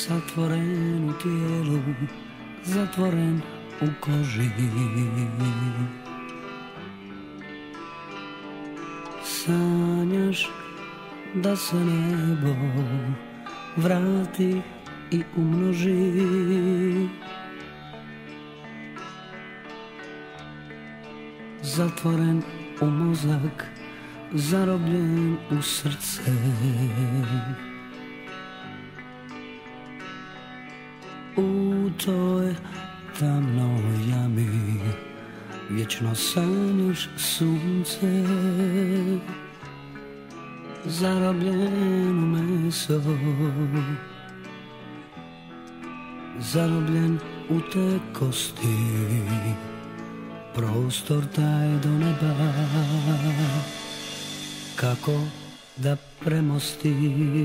Zatvoren u tijelu, zatvoren u koži. Sanjaš da se nebo vrati i umnoži. Zatvoren u mozak, zarobljen u srce. U toj tamnoj jami vječno sanjaš sunce. Zarobljeno meso, zarobljen u te kosti. Prostor taj do neba, kako da premosti.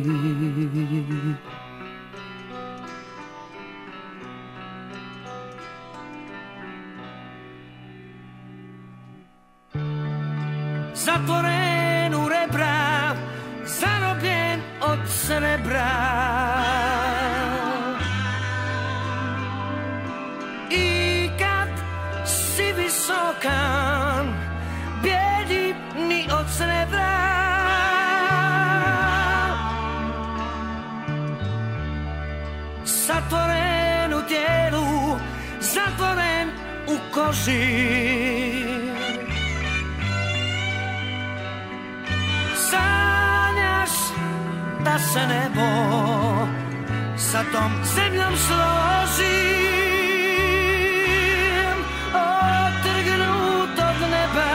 Zatvoren u rebra, zarobljen od srebra. I kad si visokan, bijedi ni od srebra. Zatvoren u tijelu, zatvoren u koži. Sanjaš da se nebo sa tom zemljom složi. Otrgnut od neba,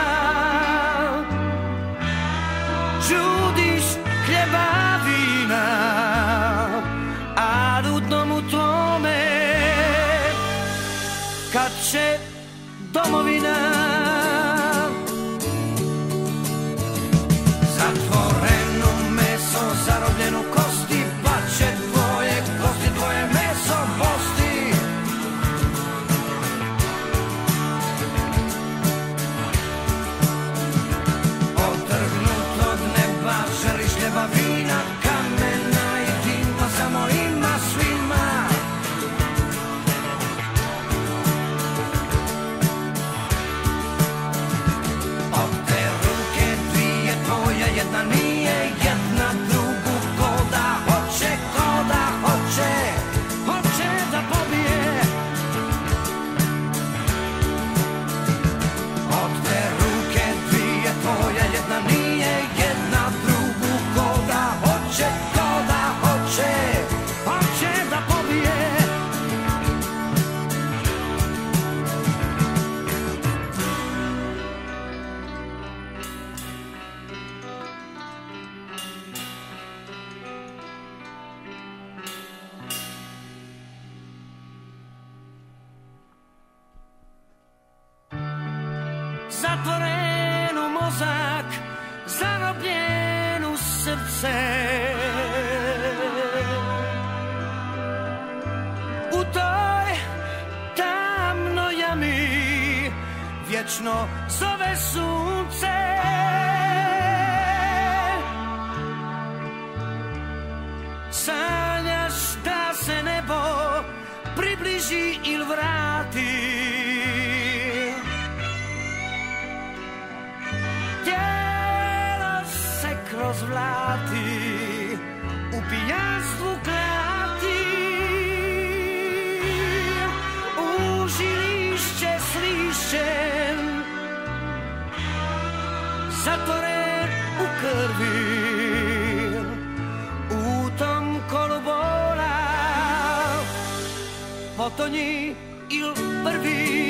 čudiš hljeba vina, a ludnom u tome kad će domovina. Zatvoreno meso, zarobljeno kosti, pa će tvoje kosti, tvoje meso posti. Otrgnut od neba, želiš hljeba vina, kamena i tima, samo ima svima. Od te ruke dvije tvoje, jedna nije, jedna drugu koda hoće, hoće da pobije. Od te ruke dvije tvoje, jedna nije, jedna drugu koda hoće, hoće da pobije. Zatvoren u mozak, zarobljen u srce. U toj tamnoj jami vječno zove sunce. Sanjaš da se nebo približi ili vrati. Rozvlati, u pijanstvu klati, u žilišće s lišćem, zatvoren u krvi, u tom kolubora, potonji il prvi.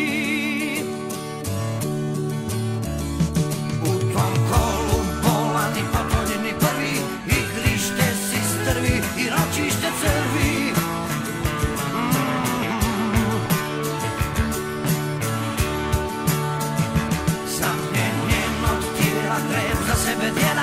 I ročište crvi. Zamljenjen od tijela, greb za sebe djela.